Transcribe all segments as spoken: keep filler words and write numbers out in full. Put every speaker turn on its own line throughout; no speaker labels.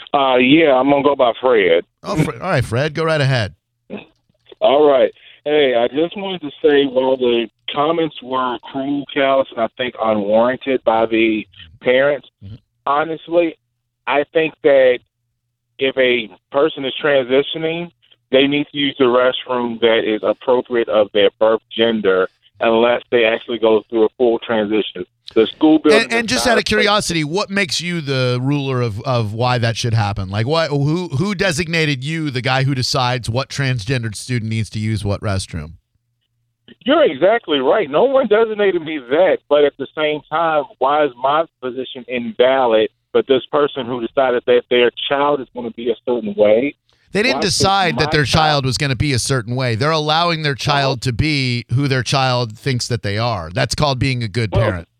Uh, yeah, I'm gonna go by Fred.
Oh, Fre- all right, Fred, go right ahead.
All right. Hey, I just wanted to say, while the comments were cruel, callous, and I think unwarranted by the parents, mm-hmm. honestly, I think that if a person is transitioning, they need to use the restroom that is appropriate of their birth gender, unless they actually go through a full transition. The school building.
And, and just out of curiosity, what makes you the ruler of, of why that should happen? Like, what? Who who designated you the guy who decides what transgendered student needs to use what restroom?
You're exactly right. No one designated me that, but at the same time, why is my position invalid? But this person who decided that their child is going to be a certain way.
They didn't
why
decide that their child was going to be a certain way. They're allowing their child to be who their child thinks that they are. That's called being a good
well,
parent.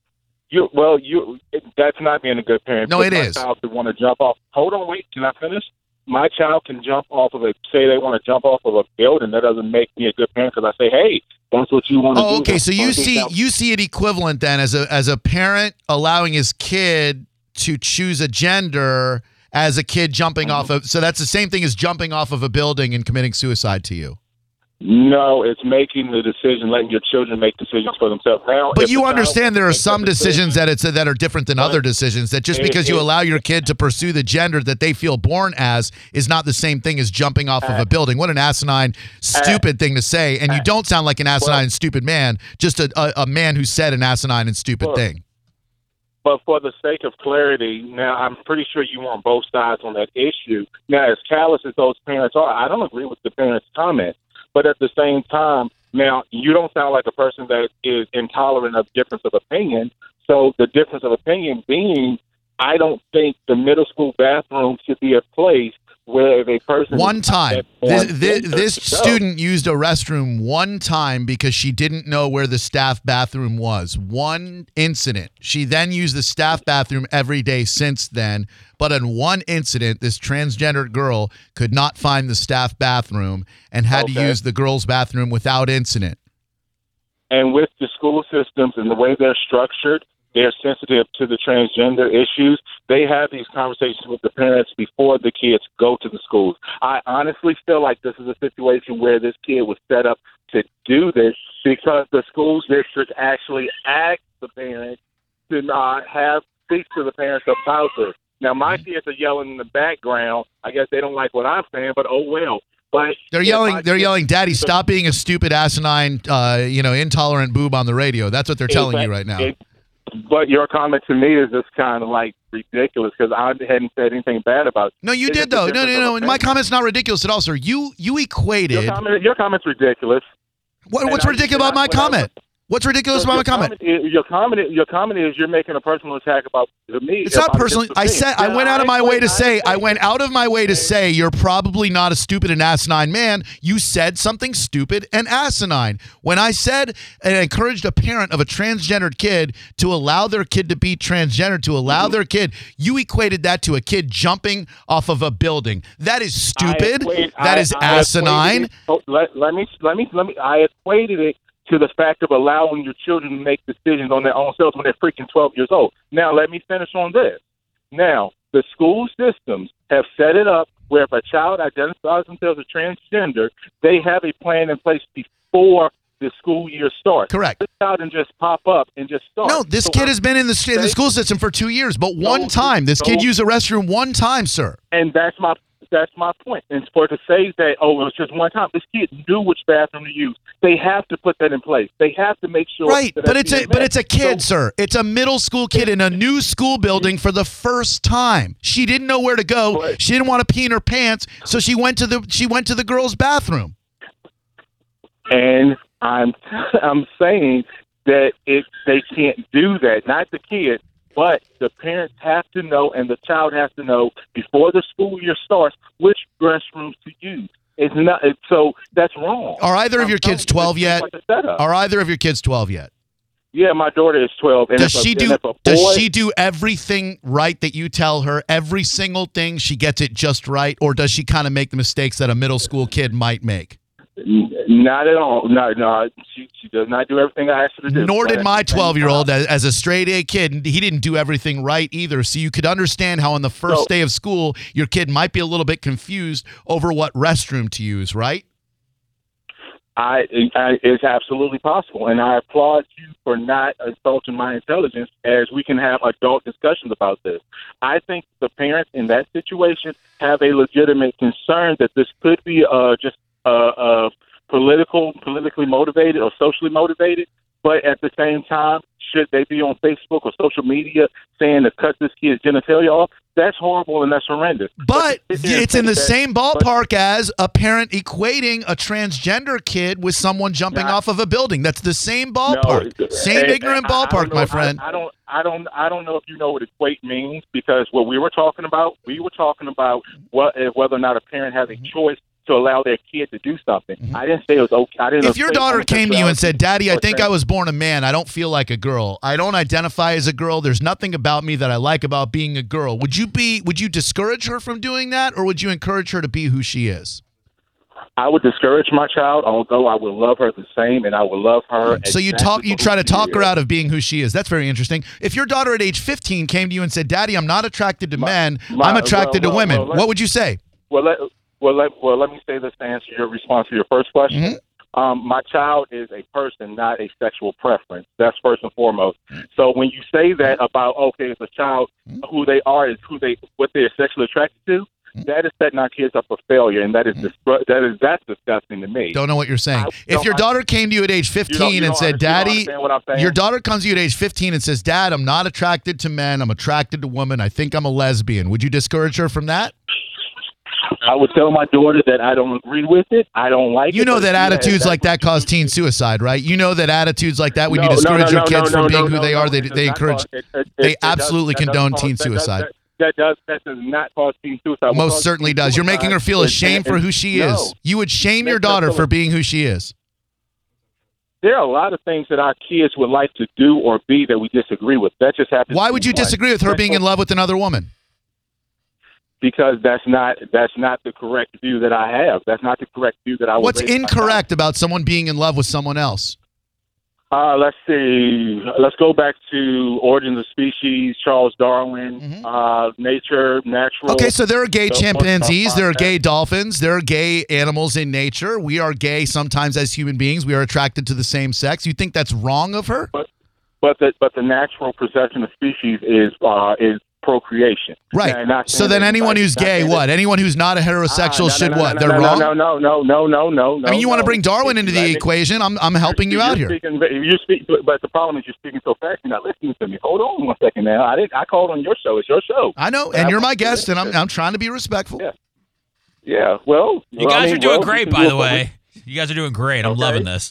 You well, you that's not being a good parent.
No, it
my
is.
My child could want to jump off. Hold on, wait. Can I finish? My child can jump off of a. Say they want to jump off of a building. That doesn't make me a good parent because I say, hey, that's what you want to
oh,
do.
Oh, okay.
That's
so you see,
down.
you see it equivalent then as a as a parent allowing his kid to choose a gender as a kid jumping mm-hmm. off of. So that's the same thing as jumping off of a building and committing suicide to you.
No, it's making the decision, letting your children make decisions for themselves. Now,
but you understand there are some decisions that it's that are different than other decisions. That just because you allow your kid to pursue the gender that they feel born as is not the same thing as jumping off of a building. What an asinine, stupid thing to say! And you don't sound like an asinine, stupid man. Just a, a, a man who said an asinine and stupid thing.
But for the sake of clarity, now I'm pretty sure you want both sides on that issue. Now, as callous as those parents are, I don't agree with the parents' comment. But at the same time, now, you don't sound like a person that is intolerant of difference of opinion. So the difference of opinion being, I don't think the middle school bathroom should be a place where if a person...
One time. This, this, this student used a restroom one time because she didn't know where the staff bathroom was. One incident. She then used the staff bathroom every day since then. But in one incident, this transgendered girl could not find the staff bathroom and had
okay.
to use the girls' bathroom without incident.
And with the school systems and the way they're structured, they're sensitive to the transgender issues. They have these conversations with the parents before the kids go to the schools. I honestly feel like this is a situation where this kid was set up to do this because the school district actually asked the parents to not have speak to the parents about this. Now, my kids are yelling in the background. I guess they don't like what I'm saying, but oh well. But
they're yelling. They're yelling, "Daddy, stop being a stupid, asinine, uh, you know, intolerant boob on the radio." That's what they're telling
exactly.
you right now.
It, but your comment to me is just kind of like ridiculous because I hadn't said anything bad about it.
No, you did though. No, no, no. My comment's not ridiculous at all, sir. You you equated.
Your, comment, your comment's ridiculous.
What, what's ridiculous about my comment? What's ridiculous about my comment?
comment is, your comment? Your comment is you're making a personal attack about me.
It's not personal. I said I went out of my way to say I went out of my way to say you're probably not a stupid and asinine man. You said something stupid and asinine. When I said and encouraged a parent of a transgendered kid to allow their kid to be transgender, to allow their kid, you equated that to a kid jumping off of a building. That is stupid. Equate, that I, is I asinine.
It, oh, let, let me let me let me. I equated it to the fact of allowing your children to make decisions on their own selves when they're freaking twelve years old. Now, let me finish on this. Now, the school systems have set it up where if a child identifies themselves as transgender, they have a plan in place before the school year starts.
Correct.
This child can just pop up and just start.
No, this
so
kid has been in the, in the school system for two years, but one
no,
time. This
no,
kid used a restroom one time, sir.
And that's my That's my point. And for to say that, oh, it was just one time, this kid knew which bathroom to use. They have to put that in place. They have to make sure.
Right,
that
but it's a
met.
but it's a kid,
so,
sir. It's a middle school kid in a new school building for the first time. She didn't know where to go.
But,
she didn't want to pee in her pants, so she went to the she went to the girls' bathroom.
And I'm I'm saying that it they can't do that. Not the kid. But the parents have to know and the child has to know before the school year starts which restrooms to use. It's not it's, so that's wrong.
Are either of your kids twelve yet?
Like
Are either of your kids twelve yet?
Yeah, my daughter is twelve. And
does
if
she
a,
do
and if a boy,
does she do everything right that you tell her? Every single thing she gets it just right, or does she kind of make the mistakes that a middle school kid might make?
N- Not at all. No, no. She, she does not do everything I asked her to do.
Nor
But
did
at
my
the same
twelve-year-old,
time-
as, as a straight A kid, he didn't do everything right either. So you could understand how on the first
So-
day of school, your kid might be a little bit confused over what restroom to use, right?
I, I, it's absolutely possible, and I applaud you for not insulting my intelligence as we can have adult discussions about this. I think the parents in that situation have a legitimate concern that this could be uh, just uh, uh, political, politically motivated or socially motivated, but at the same time, should they be on Facebook or social media saying to cut this kid's genitalia off? That's horrible and that's horrendous.
But
But to sit here and
it's in the
think that-
same ballpark as a parent equating a transgender kid with someone jumping
Nah.
off of a building. That's the same ballpark.
No,
same
and-
ignorant
and I- I
ballpark,
don't know-
my friend.
I, I don't, I don't, I don't know if you know what equate means, because what we were talking about, we were talking about what, whether or not a parent has a choice to allow their kid to do something. I didn't say it was okay. I didn't.
If your
equate
daughter came to you and said, Daddy, I
homosexuality
think
or
I was born a man. I don't feel like a girl. I don't identify as a girl. There's nothing about me that I like about being a girl. Would you be would you discourage her from doing that, or would you encourage her to be who she is?
I would discourage my child, although I would love her the same, and I would love her.
So you
exactly
talk you
for
try
who
to
she
talk her
is.
out of being who she is. That's very interesting. If your daughter at age fifteen came to you and said, Daddy, I'm not attracted to
My-
men,
my-
I'm attracted
well,
to
well,
women,
well, let-
what would you say?
Well, let, well, let, well, let me say this to answer your response to your first question.
Mm-hmm.
Um, my child is a person, not a sexual preference. That's first and foremost. So when you say that about, okay, if a child, who they are is who they, what they're sexually attracted to, that is setting our kids up for failure, and that is disgru- that is that's disgusting to me.
Don't know what you're saying.
I
If
don't-
your daughter came to you at age
You don't-
fifteen
you
and
don't
said,
under- you don't
Daddy,
understand what I'm saying?
your daughter comes to you at age fifteen and says, Dad, I'm not attracted to men. I'm attracted to women. I think I'm a lesbian. Would you discourage her from that?
I would tell my daughter that I don't agree with it. I don't like it.
You know
but
that
she has-
attitudes like that cause teen suicide, right? You know that attitudes like that, when you discourage your kids from being who they are, they, they encourage, they absolutely condone teen suicide.
That does that does not cause teen suicide. What
Most
causes
certainly
teen
does. You're making her
suicide
feel
is-
ashamed
and-
for who she
no.
is. You would shame your
Make her
daughter
feel
for
it.
being who she is.
There are a lot of things that our kids would like to do or be that we disagree with. That just happens.
Why
to
would
be
you
one.
disagree with her being in love with another woman?
Because that's not that's not the correct view that I have. That's not the correct view that I. would
What's
raise my
incorrect about someone being in love with someone else?
Uh, let's see. Let's go back to Origins of Species, Charles Darwin,
Mhm.
uh, nature, natural.
Okay, so there are gay
So,
chimpanzees, there are
that.
gay dolphins, there are gay animals in nature. We are gay sometimes as human beings. We are attracted to the same sex. You think that's wrong of her?
But the but the natural procession of species is uh, is procreation.
Right.
And not
So
saying
then
that
anyone
anybody-
who's
not
gay,
saying
what?
that-
Anyone who's not a heterosexual
Ah, no,
should
no, no,
what?
no,
They're
no,
wrong?
No, no, no, no, no, no, no.
I mean, you want to
no.
bring Darwin into
Let
the
me-
equation. I'm I'm helping you
you're
out here.
Speaking, you speak, but the problem is you're speaking so fast. You're not listening to me. Hold on one second now. I didn't. I called on your show. It's your show.
I know, and you're my guest, and I'm I'm trying to be respectful.
Yeah. Yeah. Well,
You
well, I
guys
mean,
are doing
well,
great,
you can
by
do
the
it for
way. You guys are doing great. I'm
Okay.
loving this.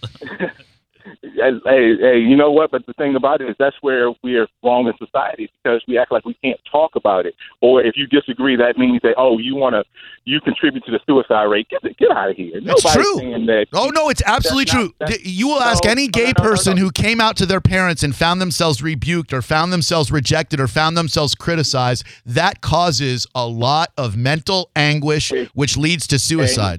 Hey, hey, hey, you know what? But the thing about it is that's where we're wrong in society, because we act like we can't talk about it. Or if you disagree, that means that, oh, you want to, you contribute to the suicide rate. Get get out of here.
It's
Nobody's
true.
saying that.
Oh no, it's absolutely
That's not-
true.
that's-
Th- you will ask
no,
any
no,
gay
no, no, no,
person
no.
who came out to their parents and found themselves rebuked or found themselves rejected or found themselves criticized. That causes a lot of mental anguish, which leads to suicide.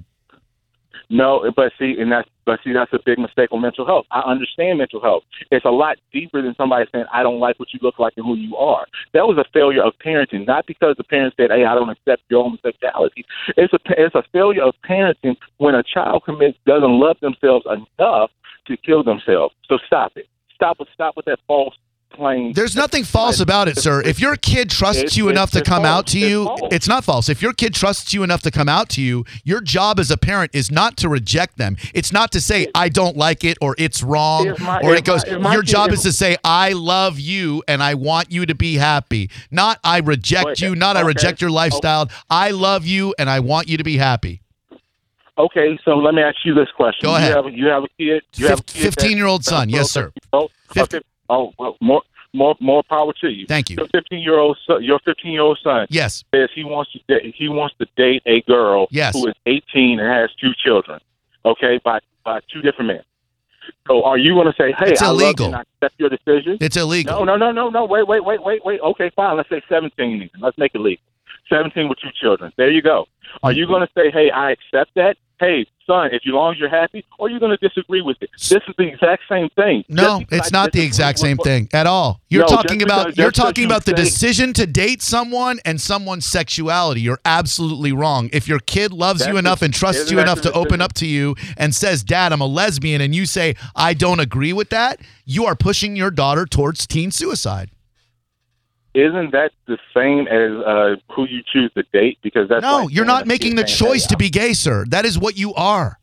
No, but see, and that's but see, that's a big mistake on mental health. I understand mental health. It's a lot deeper than somebody saying, "I don't like what you look like and who you are." That was a failure of parenting, not because the parents said, "Hey, I don't accept your homosexuality." It's a it's a failure of parenting when a child commits doesn't love themselves enough to kill themselves. So stop it. Stop with stop with that false claim.
There's nothing false about it, sir. If your kid trusts
It's-
you
it's-
enough to
it's
come
false.
out to
It's
you,
false.
it's not false. If your kid trusts you enough to come out to you, your job as a parent is not to reject them. It's not to say, I don't like it, or it's wrong,
If my-
or
if
it goes,
my- if my
your
kid-
job
if-
is to say, I love you and I want you to be happy. Not I reject
Wait,
you, not I
okay.
reject your lifestyle. I love you and I want you to be happy.
Okay, so let me ask you this question.
Go ahead.
You have, you have a kid. You have a kid
fifteen-year-old
that-
son. Yes, sir.
Oh,
Fifty-
okay. Oh, well, more, more, more power to you.
Thank you.
Your fifteen-year-old, son, your fifteen-year-old son
Yes.
says he wants to da- he wants to date a girl
Yes.
who is eighteen and has two children. Okay, by by two different men. So, are you going to say, "Hey,
It's
I love
illegal.
you and I accept your decision"?
It's illegal.
No, no, no, no, no. Wait, wait, wait, wait, wait. Okay, fine. Let's say seventeen. Let's make it legal. seventeen with two children. There you go. Are you going to say, "Hey, I accept that"? hey, son, if you long as you're happy, or you're going to disagree with it. This is the exact same thing.
No, it's not the exact same thing at all. You're
No,
talking
just
about
because-
you're
just because
talking
you
about the
say-
decision to date someone and someone's sexuality. You're absolutely wrong. If your kid loves
That's
you enough
the-
and trusts
isn't
you
that
enough
the
to open
decision?
up to you and says, "Dad, I'm a lesbian," and you say, "I don't agree with that," you are pushing your daughter towards teen suicide.
Isn't that the same as uh, who you choose to date? Because that's
No,
like
you're
saying
not
a
making
kid
the
saying,
choice
hey,
to be gay, sir. That is what you are.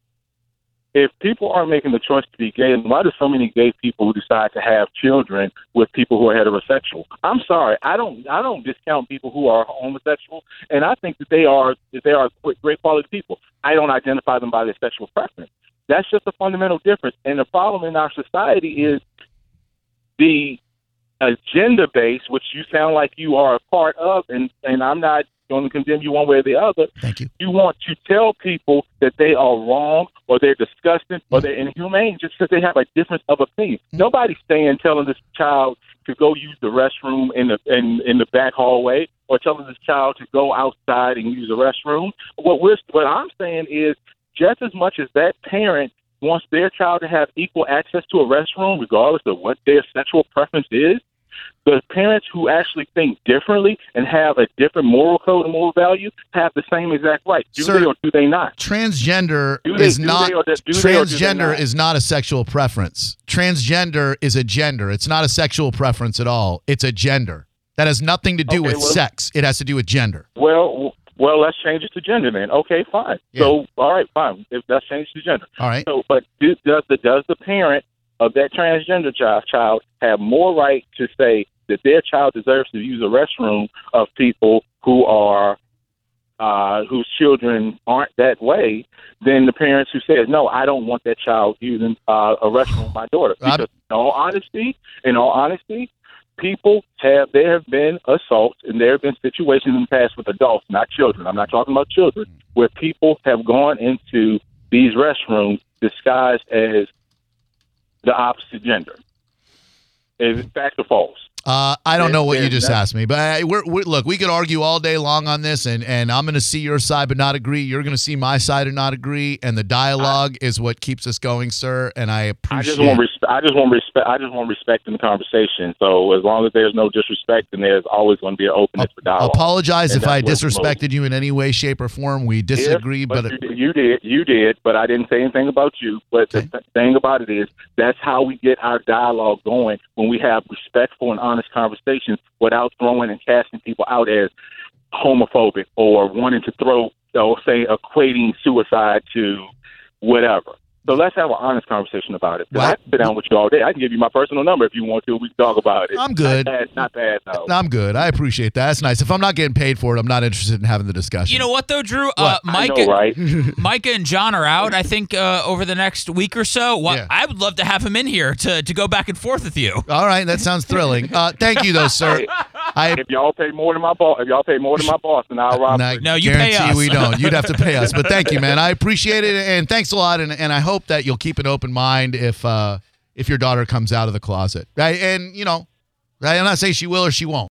If people are making the choice to be gay, why do so many gay people who decide to have children with people who are heterosexual? I'm sorry, I don't, I don't discount people who are homosexual, and I think that they are, that they are great quality people. I don't identify them by their sexual preference. That's just a fundamental difference. And the problem in our society is the agenda base, which you sound like you are a part of, and, and I'm not going to condemn you one way or the other.
Thank you.
You want to tell people that they are wrong or they're disgusting or they're inhumane just because they have a difference of opinion.
Mm-hmm.
Nobody's saying telling this child to go use the restroom in the in, in the back hallway or telling this child to go outside and use the restroom. What we're what I'm saying is just as much as that parent wants their child to have equal access to a restroom, regardless of what their sexual preference is, the parents who actually think differently and have a different moral code and moral value have the same exact right. Do
Sir,
they or do they not?
Transgender
Do they-
is
do
not
they or do- do they or do they
transgender
not?
is not a sexual preference. Transgender is a gender. It's not a sexual preference at all. It's a gender. That has nothing to do
Okay,
with
well-
sex. It has to do with gender.
Well, well, let's change it to gender then. Okay, fine.
Yeah.
So, all right, fine. If let's change it to gender.
All right.
So, but do, does the does the parent of that transgender child child have more right to say that their child deserves to use a restroom of people who are uh, whose children aren't that way than the parents who says, no, I don't want that child using uh, a restroom with my daughter?
I'm-
Because in all honesty, in all honesty, people have there have been assaults and there have been situations in the past with adults, not children. I'm not talking about children, where people have gone into these restrooms disguised as the opposite gender. Is it fact or false?
Uh, I don't know what you
There's
just
nothing-
asked me, but I, we're, we're, look, we could argue all day long on this, and, and I'm going to see your side but not agree. You're going to see my side and not agree, and the dialogue is what keeps us going, sir. And I
I
appreciate.
just want respect. I just want respect. I just want respect in the conversation. So as long as there's no disrespect, then there's always going to be an openness for dialogue.
Apologize
And
if I
that's what it's
disrespected you in any way, shape, or form. We disagree,
If-
but,
you, did- you did, you did, but I didn't say anything about you. But the
Okay.
th- thing about it is, that's how we get our dialogue going when we have respectful and honest conversations without throwing and casting people out as homophobic or wanting to throw, or say, equating suicide to whatever. So let's have an honest conversation about it. 'Cause I
What?
can sit down with you all day. I can give you my personal number if you want to. We can talk about it.
I'm good.
Not bad. Not bad no.
I'm good. I appreciate that. That's nice. If I'm not getting paid for it, I'm not interested in having the discussion.
You know what though, Drew? Uh,
What?
I
Micah,
know, right?
Micah and John are out. I think uh, over the next week or so. What
Yeah.
I would love to have him in here to to go back and forth with you.
All right, that sounds thrilling. Uh, thank you, though, sir. I
If y'all pay more than my boss, if y'all pay more than my boss, then I'll rob
I
you.
No, you pay
guarantee
us.
we don't. You'd have to pay us. But thank you, man. I appreciate it, and thanks a lot. And, and I hope that you'll keep an open mind if uh, if your daughter comes out of the closet. Right? And you know, I'm not saying she will or she won't.